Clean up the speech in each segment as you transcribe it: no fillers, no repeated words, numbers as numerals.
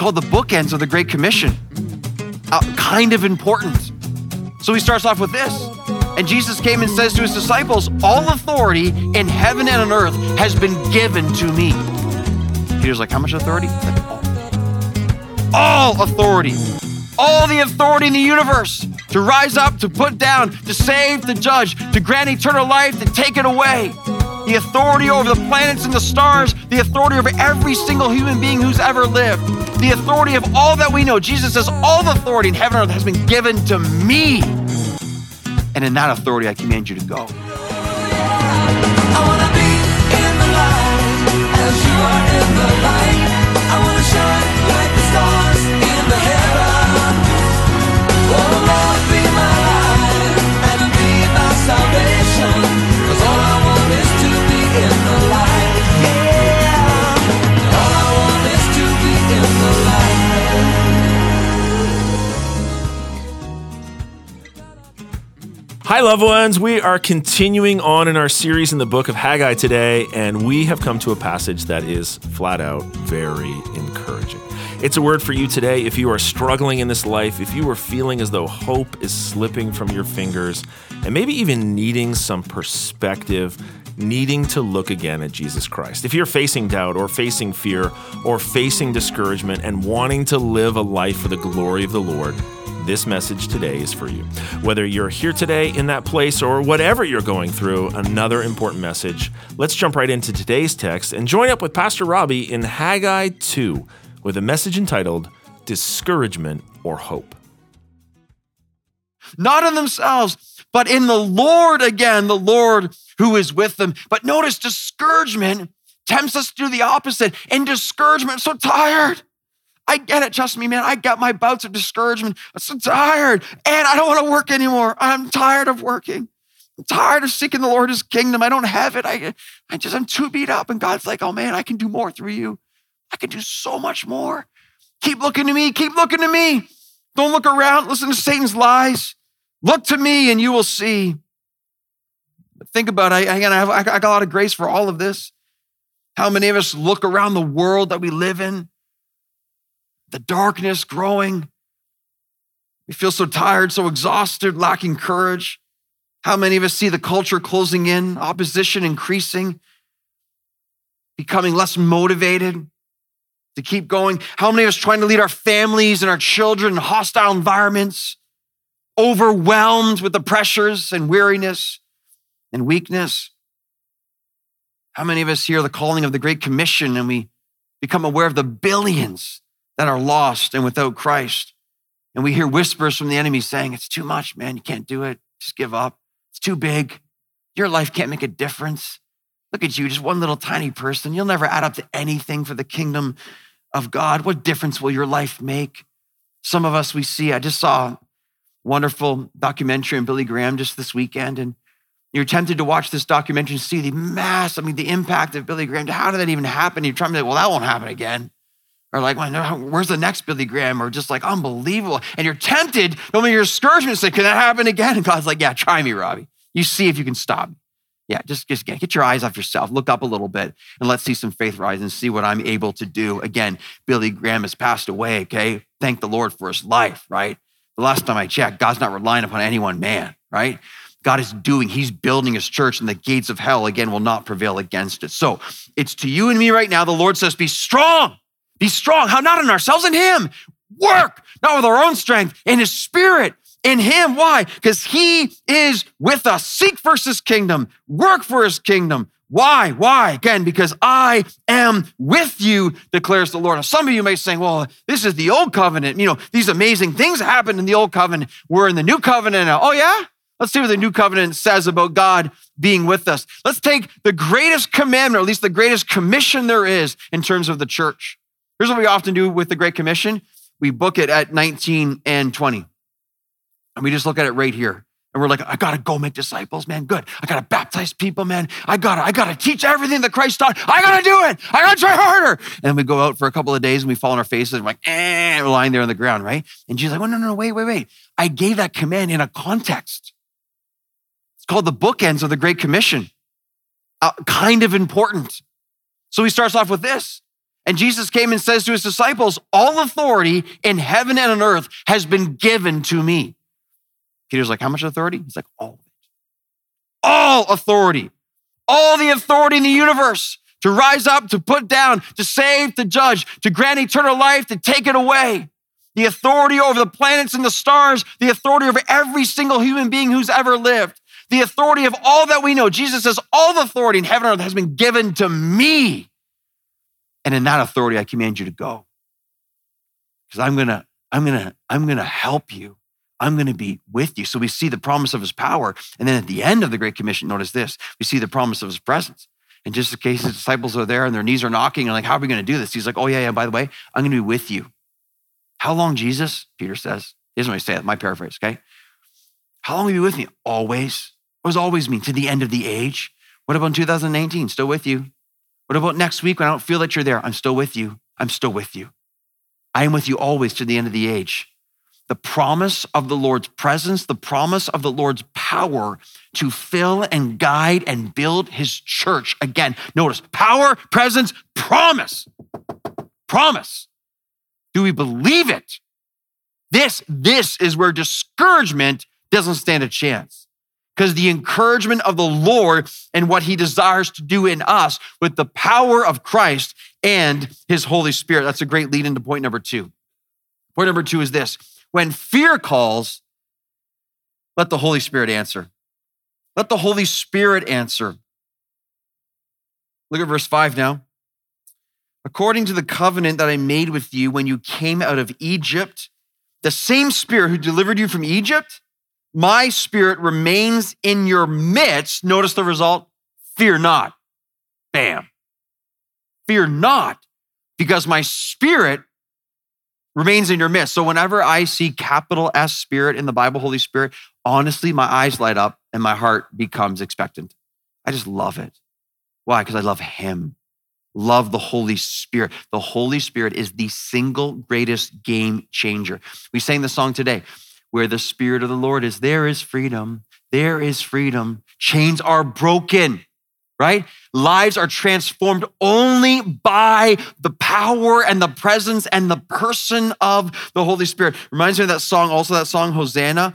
called the bookends of the Great Commission. Kind of important. So he starts off with this. And Jesus came and says to his disciples, all authority in heaven and on earth has been given to me. Peter's like, how much authority? Like, all authority. All the authority in the universe to rise up, to put down, to save, to judge, to grant eternal life, to take it away. The authority over the planets and the stars, the authority over every single human being who's ever lived, the authority of all that we know. Jesus says, all the authority in heaven and earth has been given to me. And in that authority, I command you to go. I want to be in the light as you are in the light. I want to shine like the stars in the heaven. Oh, Lord, be my light and be my salvation. 'Cause all I want is to be in the light. Yeah. All I want is to be in the light. Hi, loved ones. We are continuing on in our series in the book of Haggai today, and we have come to a passage that is flat out very encouraging. It's a word for you today if you are struggling in this life, if you are feeling as though hope is slipping from your fingers, and maybe even needing some perspective, needing to look again at Jesus Christ. If you're facing doubt or facing fear or facing discouragement and wanting to live a life for the glory of the Lord, this message today is for you. Whether you're here today in that place or whatever you're going through, another important message. Let's jump right into today's text and join up with Pastor Robbie in Haggai 2 with a message entitled Discouragement or Hope. Not in themselves, but in the Lord again, the Lord who is with them. But notice discouragement tempts us to do the opposite. In discouragement, I'm so tired. I get it, trust me, man. I got my bouts of discouragement. I'm so tired, and I don't want to work anymore. I'm tired of working. I'm tired of seeking the Lord's kingdom. I don't have it. I'm too beat up, and God's like, oh man, I can do more through you. I can do so much more. Keep looking to me. Keep looking to me. Don't look around. Listen to Satan's lies. Look to me, and you will see. Think about it. I got a lot of grace for all of this. How many of us look around the world that we live in? The darkness growing. We feel so tired, so exhausted, lacking courage. How many of us see the culture closing in, opposition increasing, becoming less motivated to keep going? How many of us trying to lead our families and our children in hostile environments, overwhelmed with the pressures and weariness and weakness? How many of us hear the calling of the Great Commission and we become aware of the billions that are lost and without Christ? And we hear whispers from the enemy saying, it's too much, man. You can't do it. Just give up. It's too big. Your life can't make a difference. Look at you, just one little tiny person. You'll never add up to anything for the kingdom of God. What difference will your life make? Some of us we see, I just saw a wonderful documentary on Billy Graham just this weekend, and you're tempted to watch this documentary and see the impact of Billy Graham. How did that even happen? You're trying to be like, well, that won't happen again. Or like, well, no, where's the next Billy Graham? Or just like, unbelievable. And you're tempted, no matter your discouragement, say, can that happen again? And God's like, yeah, try me, Robbie. You see if you can stop me. Yeah, just get your eyes off yourself. Look up a little bit and let's see some faith rise and see what I'm able to do. Again, Billy Graham has passed away, okay? Thank the Lord for his life, right? The last time I checked, God's not relying upon any one man, right? God is he's building his church, and the gates of hell, again, will not prevail against it. So it's to you and me right now. The Lord says, be strong. Be strong. How? Not in ourselves, in him. Work, not with our own strength, in his spirit, in him. Why? Because he is with us. Seek first his kingdom. Work for his kingdom. Why? Why? Again, because I am with you, declares the Lord. Now, some of you may say, well, this is the old covenant. You know, these amazing things happened in the old covenant. We're in the new covenant now. Oh yeah? Let's see what the new covenant says about God being with us. Let's take the greatest commandment, or at least the greatest commission there is in terms of the church. Here's what we often do with the Great Commission. We book it at 19 and 20. And we just look at it right here. And we're like, I got to go make disciples, man. Good. I got to baptize people, man. I got to teach everything that Christ taught. I got to do it. I got to try harder. And then we go out for a couple of days and we fall on our faces and we're like, we're lying there on the ground, right? And Jesus like, no, wait. I gave that command in a context. It's called the bookends of the Great Commission. Kind of important. So he starts off with this. And Jesus came and says to his disciples, all authority in heaven and on earth has been given to me. Peter's like, how much authority? He's like, all of it. All authority. All the authority in the universe to rise up, to put down, to save, to judge, to grant eternal life, to take it away. The authority over the planets and the stars, the authority over every single human being who's ever lived. The authority of all that we know. Jesus says, all the authority in heaven and earth has been given to me. And in that authority, I command you to go. Because I'm gonna help you. I'm gonna be with you. So we see the promise of his power. And then at the end of the Great Commission, notice this, we see the promise of his presence. And just in case the disciples are there and their knees are knocking and like, how are we gonna do this? He's like, oh yeah, by the way, I'm gonna be with you. How long, Jesus? Peter says. He doesn't really say that, my paraphrase, okay? How long will you be with me? Always. What does always mean? To the end of the age? What about in 2019? Still with you. What about next week when I don't feel that you're there? I'm still with you. I'm still with you. I am with you always to the end of the age. The promise of the Lord's presence, the promise of the Lord's power to fill and guide and build his church. Again, notice power, presence, promise. Promise. Do we believe it? This is where discouragement doesn't stand a chance. Because the encouragement of the Lord and what he desires to do in us with the power of Christ and his Holy Spirit. That's a great lead into point number 2. Point number 2 is this. When fear calls, let the Holy Spirit answer. Let the Holy Spirit answer. Look at verse 5 now. According to the covenant that I made with you when you came out of Egypt, the same Spirit who delivered you from Egypt, my Spirit remains in your midst. Notice the result. Fear not. Bam. Fear not, because my Spirit remains in your midst. So whenever I see capital S Spirit in the Bible, Holy Spirit, honestly, my eyes light up and my heart becomes expectant. I just love it. Why? Because I love him. Love the Holy Spirit. The Holy Spirit is the single greatest game changer. We sang the song today. Where the Spirit of the Lord is, there is freedom. There is freedom. Chains are broken, right? Lives are transformed only by the power and the presence and the person of the Holy Spirit. Reminds me of that song, also that song, Hosanna.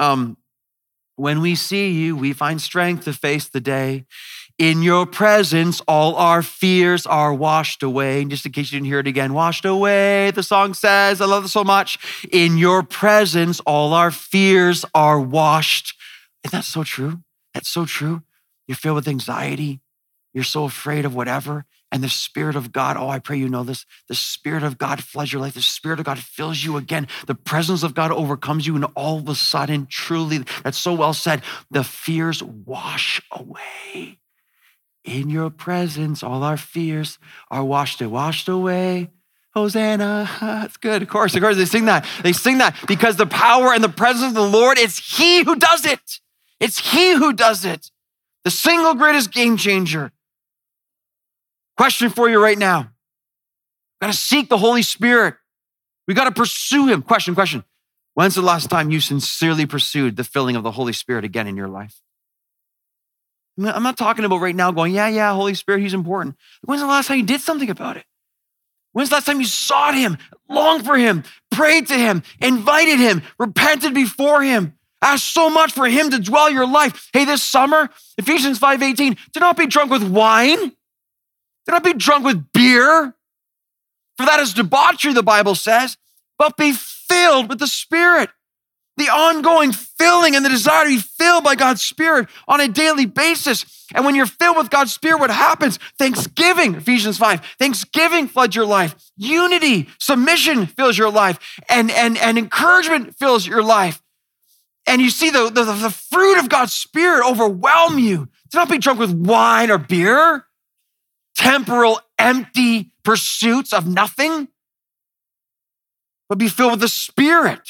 When we see you, we find strength to face the day. In your presence, all our fears are washed away. And just in case you didn't hear it again, washed away, the song says, I love it so much. In your presence, all our fears are washed. Isn't that so true? That's so true. You're filled with anxiety. You're so afraid of whatever. And the Spirit of God, oh, I pray you know this. The Spirit of God floods your life. The Spirit of God fills you again. The presence of God overcomes you. And all of a sudden, truly, that's so well said, the fears wash away. In your presence, all our fears are washed away. Hosanna. It's good. Of course, they sing that. They sing that because the power and the presence of the Lord, it's he who does it. It's he who does it. The single greatest game changer. Question for you right now. Got to seek the Holy Spirit. We got to pursue him. Question. When's the last time you sincerely pursued the filling of the Holy Spirit again in your life? I'm not talking about right now going, yeah, Holy Spirit, he's important. When's the last time you did something about it? When's the last time you sought him, longed for him, prayed to him, invited him, repented before him, asked so much for him to dwell your life? Hey, this summer, Ephesians 5:18, do not be drunk with wine. Do not be drunk with beer. For that is debauchery, the Bible says, but be filled with the Spirit. The ongoing filling and the desire to be filled by God's Spirit on a daily basis. And when you're filled with God's Spirit, what happens? Thanksgiving, Ephesians 5, thanksgiving floods your life. Unity, submission fills your life. And encouragement fills your life. And you see the fruit of God's Spirit overwhelm you. Do not be drunk with wine or beer, temporal, empty pursuits of nothing, but be filled with the Spirit.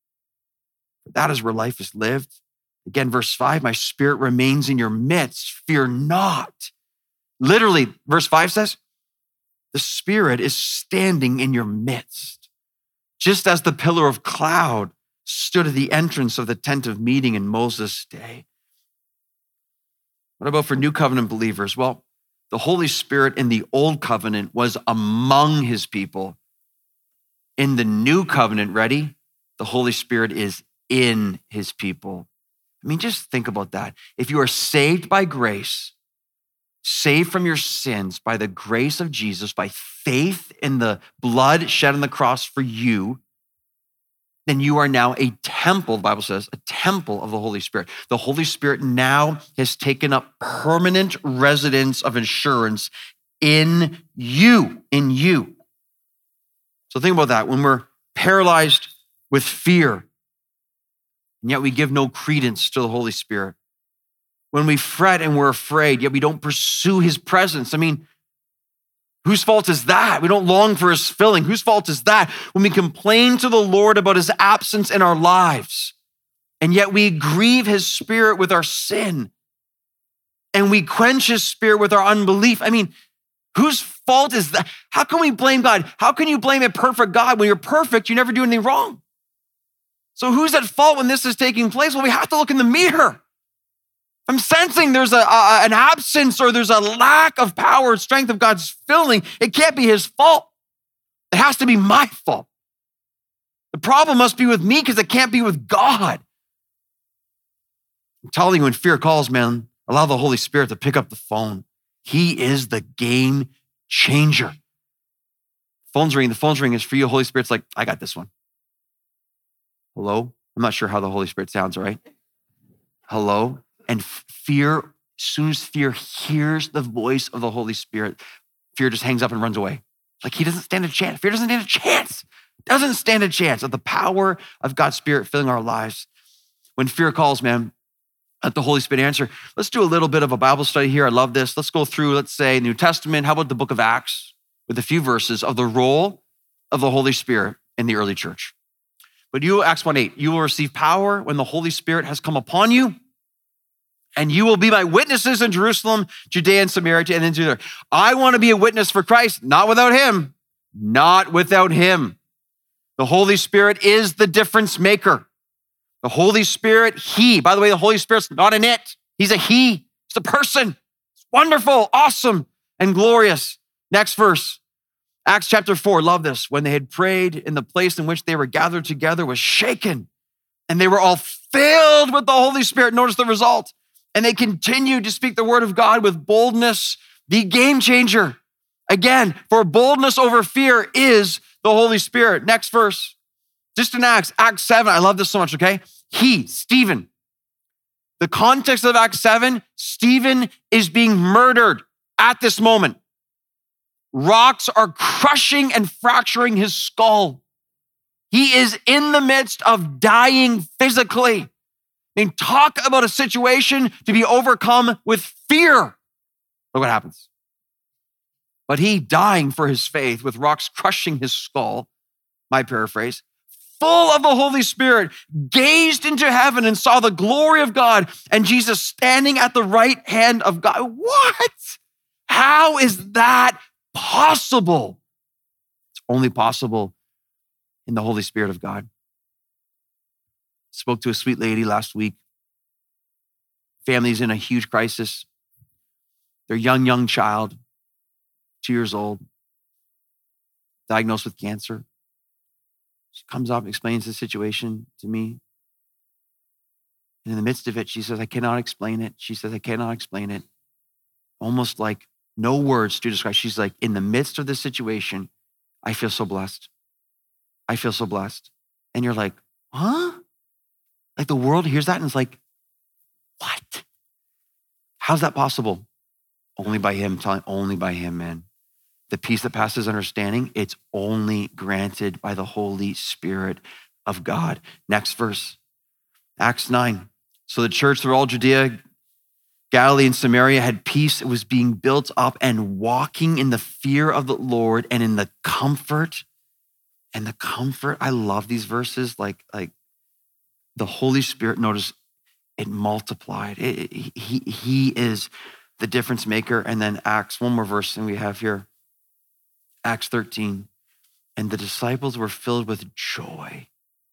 That is where life is lived. Again, verse 5, my Spirit remains in your midst. Fear not. Literally, verse 5 says, the Spirit is standing in your midst. Just as the pillar of cloud stood at the entrance of the tent of meeting in Moses' day. What about for new covenant believers? Well, The Holy Spirit in the old covenant was among his people. In the new covenant, ready? The Holy Spirit is in his people. I mean, just think about that. If you are saved by grace, saved from your sins by the grace of Jesus, by faith in the blood shed on the cross for you, then you are now a temple, the Bible says, a temple of the Holy Spirit. The Holy Spirit now has taken up permanent residence of insurance in you, So think about that. When we're paralyzed with fear, and yet we give no credence to the Holy Spirit. When we fret and we're afraid, yet we don't pursue his presence. I mean, whose fault is that? We don't long for his filling. Whose fault is that? When we complain to the Lord about his absence in our lives, and yet we grieve his spirit with our sin, and we quench his spirit with our unbelief. I mean, whose fault is that? How can we blame God? How can you blame a perfect God? When you're perfect, you never do anything wrong. So who's at fault when this is taking place? Well, we have to look in the mirror. I'm sensing there's an absence or there's a lack of power and strength of God's filling. It can't be his fault. It has to be my fault. The problem must be with me because it can't be with God. I'm telling you, when fear calls, man, allow the Holy Spirit to pick up the phone. He is the game changer. Phone's ringing. The phone's ringing. It's for you. Holy Spirit's like, I got this one. Hello? I'm not sure how the Holy Spirit sounds, right? Hello? And fear, as soon as fear hears the voice of the Holy Spirit, fear just hangs up and runs away. Like he doesn't stand a chance. Fear doesn't stand a chance. Doesn't stand a chance of the power of God's Spirit filling our lives. When fear calls, man, let the Holy Spirit answer. Let's do a little bit of a Bible study here. I love this. Let's go through, let's say, New Testament. How about the book of Acts with a few verses of the role of the Holy Spirit in the early church? But you, Acts 1:8, you will receive power when the Holy Spirit has come upon you, and you will be my witnesses in Jerusalem, Judea, and Samaria, and into there. I want to be a witness for Christ, not without him. Not without him. The Holy Spirit is the difference maker. The Holy Spirit, by the way, the Holy Spirit's not an it. He's a he. It's a person. It's wonderful, awesome, and glorious. Next verse. Acts chapter 4, love this. When they had prayed, in the place in which they were gathered together was shaken, and they were all filled with the Holy Spirit. Notice the result. And they continued to speak the word of God with boldness, the game changer. Again, for boldness over fear is the Holy Spirit. Next verse. Just in Acts 7, I love this so much, okay? Stephen. The context of Acts 7, Stephen is being murdered at this moment. Rocks are crushing and fracturing his skull. He is in the midst of dying physically. I mean, talk about a situation to be overcome with fear. Look what happens. But he, dying for his faith with rocks crushing his skull, my paraphrase, full of the Holy Spirit, gazed into heaven and saw the glory of God and Jesus standing at the right hand of God. What? How is that possible? It's only possible in the Holy Spirit of God. Spoke to a sweet lady last week. Family's in a huge crisis. Their young child, 2 years old, diagnosed with cancer. She comes up and explains the situation to me. And in the midst of it, she says, I cannot explain it. She says, I cannot explain it. Almost like no words to describe. She's like, in the midst of this situation, I feel so blessed. I feel so blessed. And you're like, huh? Like the world hears that and it's like, what? How's that possible? Only by him, only by him, man. The peace that passes understanding, it's only granted by the Holy Spirit of God. Next verse, Acts 9. So the church through all Judea, Galilee, and Samaria had peace. It was being built up and walking in the fear of the Lord and in the comfort. And the comfort, I love these verses, like the Holy Spirit, notice it multiplied. He is the difference maker. And then Acts, one more verse and we have here. Acts 13, and the disciples were filled with joy.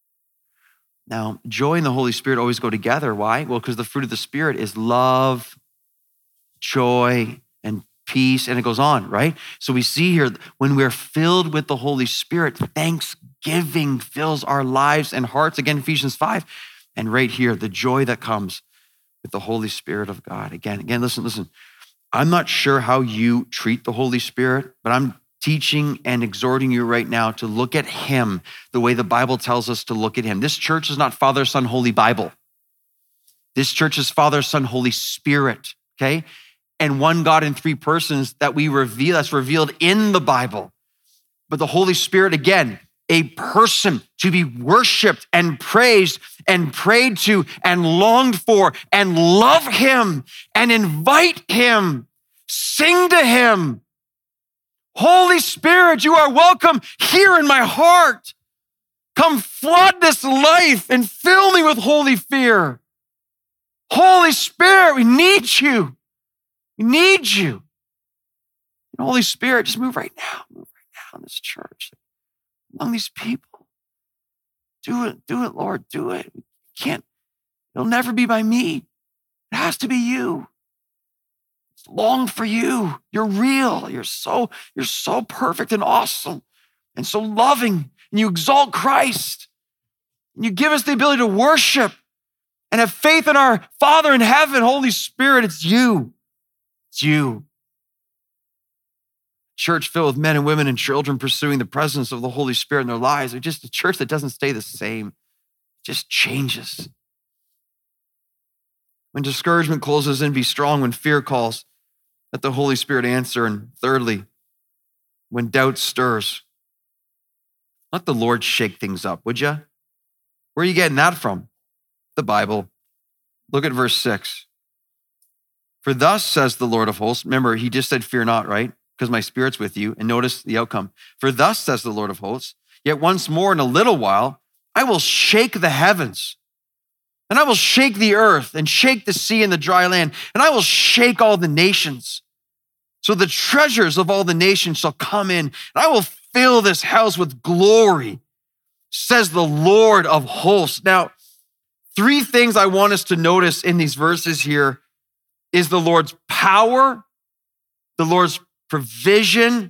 Now, joy and the Holy Spirit always go together. Why? Well, because the fruit of the Spirit is love, joy, and peace, and it goes on, right? So we see here, when we're filled with the Holy Spirit, thanksgiving fills our lives and hearts. Again, Ephesians 5. And right here, the joy that comes with the Holy Spirit of God. Again, listen. I'm not sure how you treat the Holy Spirit, but I'm teaching and exhorting you right now to look at him the way the Bible tells us to look at him. This church is not Father, Son, Holy Bible. This church is Father, Son, Holy Spirit, okay? And one God in three persons that we reveal, that's revealed in the Bible. But the Holy Spirit, again, a person to be worshiped and praised and prayed to and longed for, and love him and invite him, sing to him. Holy Spirit, you are welcome here in my heart. Come flood this life and fill me with holy fear. Holy Spirit, we need you. We need you. And Holy Spirit, just move right now in this church, among these people. Do it, Lord, do it. It'll never be by me. It has to be you. Long for you. You're real. You're so perfect and awesome and so loving. And you exalt Christ. And you give us the ability to worship and have faith in our Father in heaven. Holy Spirit, it's you. It's you. Church filled with men and women and children pursuing the presence of the Holy Spirit in their lives. They're just a church that doesn't stay the same. It just changes. When discouragement closes in, be strong. When fear calls, let the Holy Spirit answer. And thirdly, when doubt stirs, let the Lord shake things up, would you? Where are you getting that from? The Bible. Look at verse 6. For thus says the Lord of hosts. Remember, he just said, fear not, right? Because my Spirit's with you. And notice the outcome. For thus says the Lord of hosts, yet once more in a little while, I will shake the heavens, and I will shake the earth and shake the sea and the dry land, and I will shake all the nations. So the treasures of all the nations shall come in, and I will fill this house with glory, says the Lord of hosts. Now, three things I want us to notice in these verses here is the Lord's power, the Lord's provision,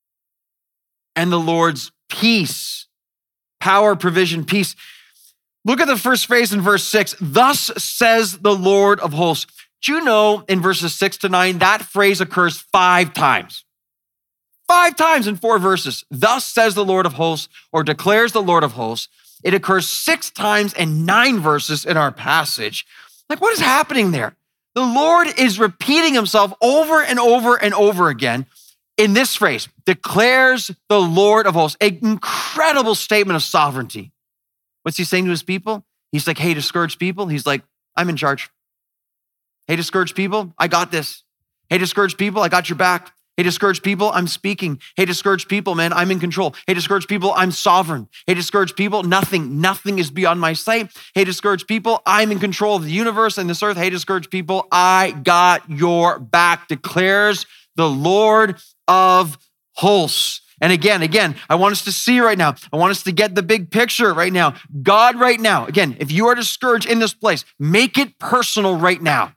and the Lord's peace. Power, provision, peace. Look at the first phrase in verse 6. Thus says the Lord of hosts. Do you know in verses 6 to 9, that phrase occurs 5 times? 5 times in 4 verses. Thus says the Lord of hosts, or declares the Lord of hosts. It occurs 6 times in 9 verses in our passage. Like, what is happening there? The Lord is repeating himself over and over and over again in this phrase, declares the Lord of hosts. An incredible statement of sovereignty. What's he saying to his people? He's like, hey, discouraged people. He's like, I'm in charge. Hey, discouraged people, I got this. Hey, discouraged people, I got your back. Hey, discouraged people, I'm speaking. Hey, discouraged people, man, I'm in control. Hey, discouraged people, I'm sovereign. Hey, discouraged people, nothing is beyond my sight. Hey, discouraged people, I'm in control of the universe and this earth. Hey, discouraged people, I got your back, declares the Lord of hosts. And again, I want us to see right now. I want us to get the big picture right now. God right now, again, if you are discouraged in this place, make it personal right now.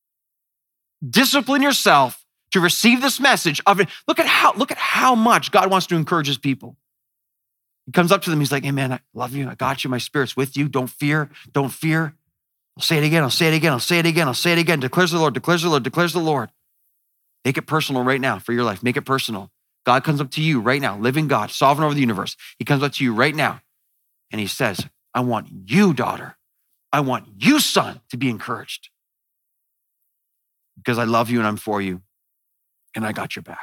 Discipline yourself to receive this message of it. Look at how much God wants to encourage his people. He comes up to them. He's like, hey man, I love you. I got you. My Spirit's with you. Don't fear. Don't fear. I'll say it again. I'll say it again. I'll say it again. I'll say it again. Declares the Lord, declares the Lord, declares the Lord. Make it personal right now for your life. Make it personal. God comes up to you right now, living God, sovereign over the universe. He comes up to you right now and he says, I want you, daughter. I want you, son, to be encouraged because I love you and I'm for you and I got your back.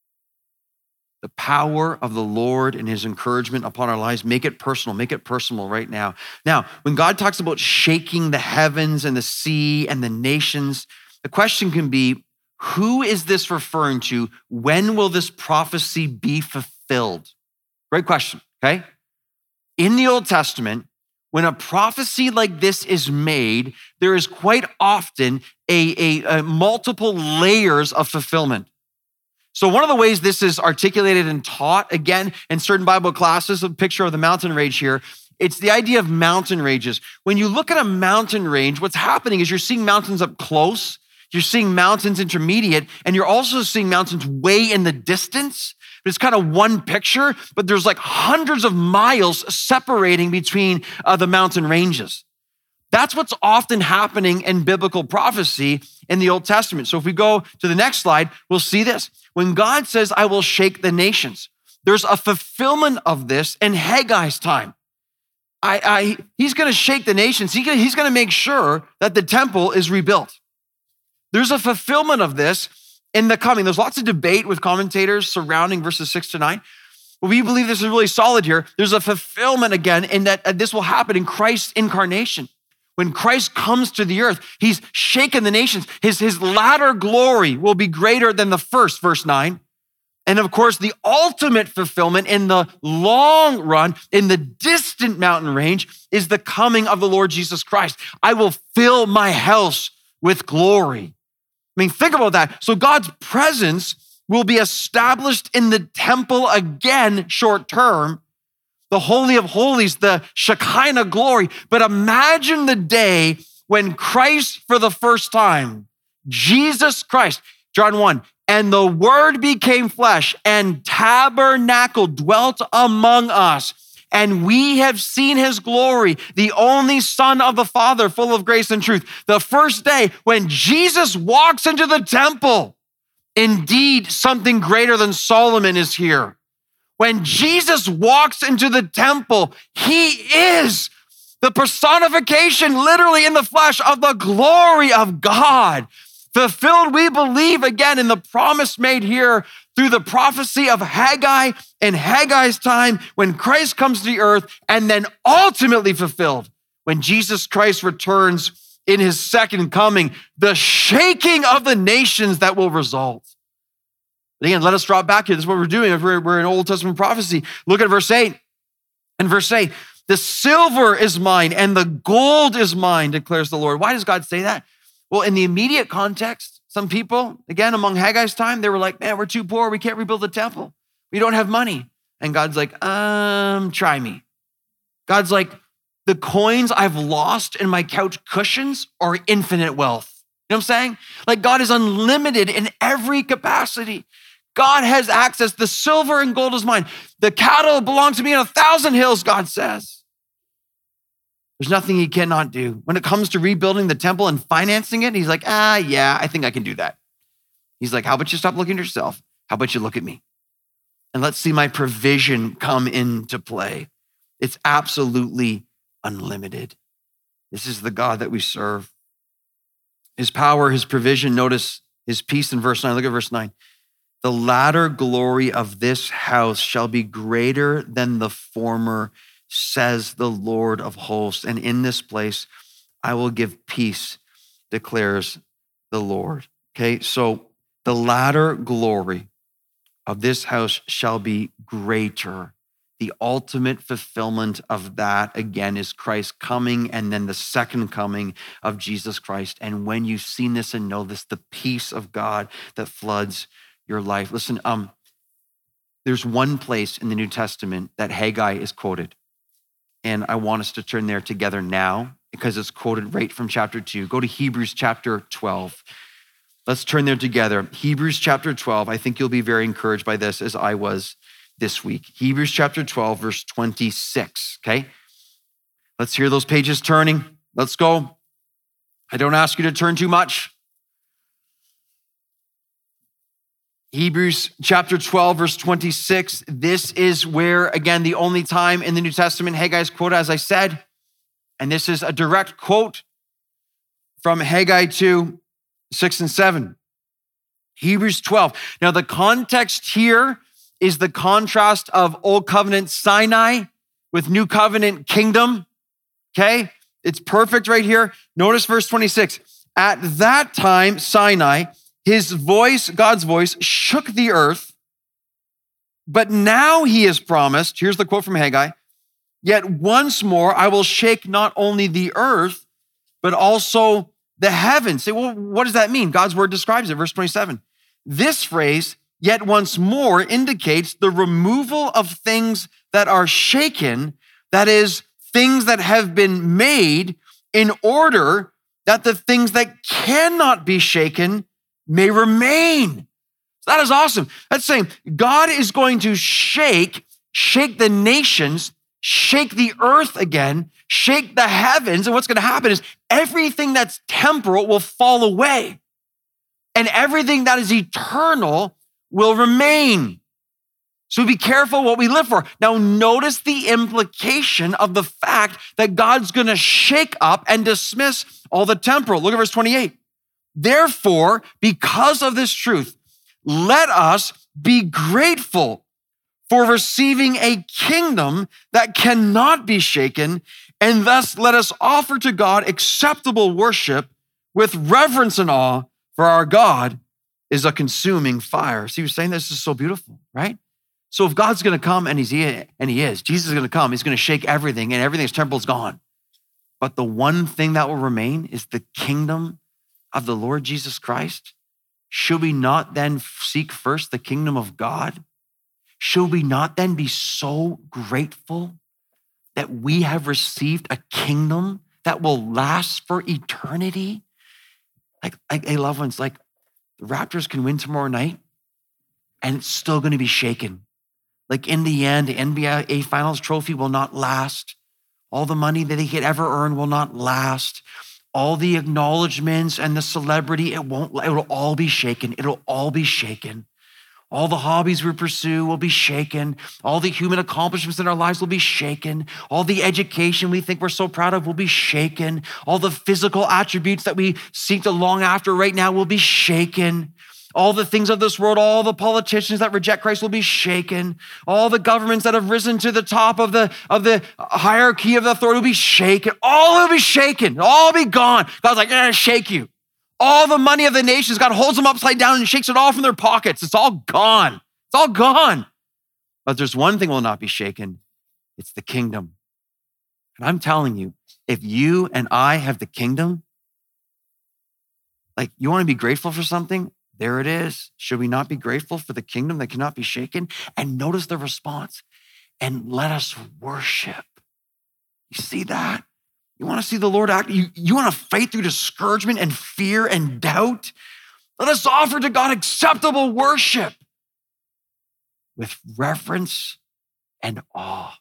The power of the Lord and his encouragement upon our lives, make it personal right now. Now, when God talks about shaking the heavens and the sea and the nations, the question can be, who is this referring to? When will this prophecy be fulfilled? Great question, okay? In the Old Testament, when a prophecy like this is made, there is quite often a multiple layers of fulfillment. So one of the ways this is articulated and taught, again, in certain Bible classes, a picture of the mountain range here, it's the idea of mountain ranges. When you look at a mountain range, what's happening is you're seeing mountains up close. You're seeing mountains intermediate, and you're also seeing mountains way in the distance. It's kind of one picture, but there's like hundreds of miles separating between the mountain ranges. That's what's often happening in biblical prophecy in the Old Testament. So if we go to the next slide, we'll see this. When God says, I will shake the nations, there's a fulfillment of this in Haggai's time. He's going to shake the nations. He's going to make sure that the temple is rebuilt. There's a fulfillment of this in the coming. There's lots of debate with commentators surrounding verses 6 to 9. But we believe this is really solid here. There's a fulfillment again in that this will happen in Christ's incarnation. When Christ comes to the earth, he's shaken the nations. His latter glory will be greater than the first, verse 9. And of course, the ultimate fulfillment in the long run, in the distant mountain range, is the coming of the Lord Jesus Christ. I will fill my house with glory. I mean, think about that. So God's presence will be established in the temple again, short term, the Holy of Holies, the Shekinah glory. But imagine the day when Christ, for the first time, Jesus Christ, John 1, and the Word became flesh and tabernacled, dwelt among us. And we have seen his glory, the only Son of the Father, full of grace and truth. The first day when Jesus walks into the temple, indeed, something greater than Solomon is here. When Jesus walks into the temple, he is the personification, literally in the flesh, of the glory of God. Fulfilled, we believe, again, in the promise made here through the prophecy of Haggai in Haggai's time when Christ comes to the earth, and then ultimately fulfilled when Jesus Christ returns in his second coming, the shaking of the nations that will result. Again, let us drop back here. This is what we're doing. We're in Old Testament prophecy. Look at verse 8. In verse 8, the silver is mine and the gold is mine, declares the Lord. Why does God say that? Well, in the immediate context, some people, again, among Haggai's time, they were like, man, we're too poor. We can't rebuild the temple. We don't have money. And God's like, try me. God's like, the coins I've lost in my couch cushions are infinite wealth. You know what I'm saying? Like God is unlimited in every capacity. God has access. The silver and gold is mine. The cattle belong to me in 1,000 hills, God says. There's nothing he cannot do. When it comes to rebuilding the temple and financing it, he's like, yeah, I think I can do that. He's like, how about you stop looking at yourself? How about you look at me? And let's see my provision come into play. It's absolutely unlimited. This is the God that we serve. His power, his provision, notice his peace in verse 9. Look at verse 9. The latter glory of this house shall be greater than the former, says the Lord of hosts. And in this place, I will give peace, declares the Lord. Okay, so the latter glory of this house shall be greater. The ultimate fulfillment of that, again, is Christ coming and then the second coming of Jesus Christ. And when you've seen this and know this, the peace of God that floods your life. Listen, there's one place in the New Testament that Haggai is quoted. And I want us to turn there together now because it's quoted right from chapter 2. Go to Hebrews chapter 12. Let's turn there together. Hebrews chapter 12. I think you'll be very encouraged by this as I was this week. Hebrews chapter 12, verse 26, okay? Let's hear those pages turning. Let's go. I don't ask you to turn too much. Hebrews chapter 12, verse 26. This is where, again, the only time in the New Testament Haggai's quote, as I said, and this is a direct quote from Haggai 2, 6 and 7. Hebrews 12. Now, the context here is the contrast of Old Covenant Sinai with New Covenant kingdom, okay? It's perfect right here. Notice verse 26. At that time, Sinai, his voice, God's voice, shook the earth, but now he has promised, here's the quote from Haggai, yet once more I will shake not only the earth, but also the heavens. Say, well, what does that mean? God's word describes it, verse 27. This phrase, yet once more, indicates the removal of things that are shaken, that is, things that have been made in order that the things that cannot be shaken may remain. So that is awesome. That's saying God is going to shake the nations, shake the earth again, shake the heavens. And what's going to happen is everything that's temporal will fall away, and everything that is eternal will remain. So be careful what we live for. Now, notice the implication of the fact that God's going to shake up and dismiss all the temporal. Look at verse 28. Therefore, because of this truth, let us be grateful for receiving a kingdom that cannot be shaken, and thus let us offer to God acceptable worship with reverence and awe, for our God is a consuming fire. See, you're saying this is so beautiful, right? So if God's going to come, and he is, Jesus is going to come, he's going to shake everything, and everything that's temporal is gone. But the one thing that will remain is the kingdom of the Lord Jesus Christ. Should we not then seek first the kingdom of God? Should we not then be so grateful that we have received a kingdom that will last for eternity? Hey, loved ones, like the Raptors can win tomorrow night and it's still going to be shaken. Like in the end, the NBA Finals trophy will not last. All the money that they could ever earn will not last. All the acknowledgments and the celebrity, it will all be shaken. It'll all be shaken. All the hobbies we pursue will be shaken. All the human accomplishments in our lives will be shaken. All the education we think we're so proud of will be shaken. All the physical attributes that we seek to long after right now will be shaken. All the things of this world, all the politicians that reject Christ will be shaken. All the governments that have risen to the top of the hierarchy of the authority will be shaken. All will be shaken. All be gone. God's like, I'm gonna shake you. All the money of the nations, God holds them upside down and shakes it all from their pockets. It's all gone. It's all gone. But there's one thing will not be shaken. It's the kingdom. And I'm telling you, if you and I have the kingdom, like you want to be grateful for something, there it is. Should we not be grateful for the kingdom that cannot be shaken? And notice the response. And let us worship. You see that? You want to see the Lord act? You want to fight through discouragement and fear and doubt? Let us offer to God acceptable worship with reverence and awe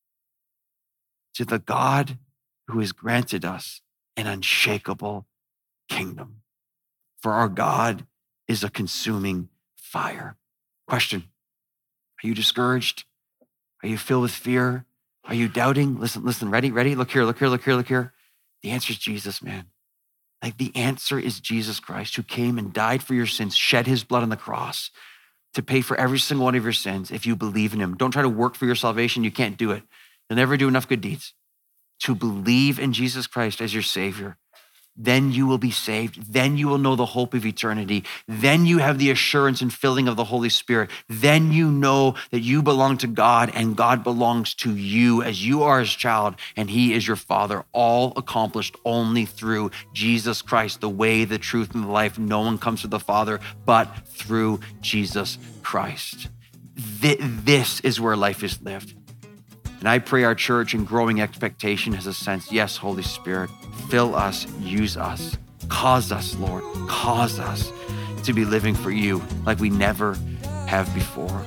to the God who has granted us an unshakable kingdom. For our God is a consuming fire. Question: are you discouraged? Are you filled with fear? Are you doubting? Listen, ready? Look here. The answer is Jesus, man. Like the answer is Jesus Christ, who came and died for your sins, shed his blood on the cross to pay for every single one of your sins if you believe in him. Don't try to work for your salvation. You can't do it. You'll never do enough good deeds. To believe in Jesus Christ as your Savior, then you will be saved. Then you will know the hope of eternity. Then you have the assurance and filling of the Holy Spirit. Then you know that you belong to God and God belongs to you as you are his child and he is your Father, all accomplished only through Jesus Christ, the way, the truth, and the life. No one comes to the Father but through Jesus Christ. This is where life is lived. And I pray our church in growing expectation has a sense, yes, Holy Spirit, fill us, use us, cause us, Lord, cause us to be living for you like we never have before.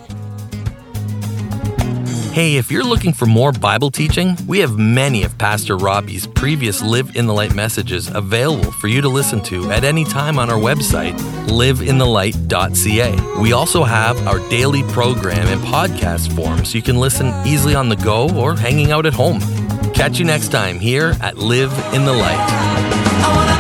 Hey, if you're looking for more Bible teaching, we have many of Pastor Robbie's previous Live in the Light messages available for you to listen to at any time on our website, liveinthelight.ca. We also have our daily program and podcast form so you can listen easily on the go or hanging out at home. Catch you next time here at Live in the Light.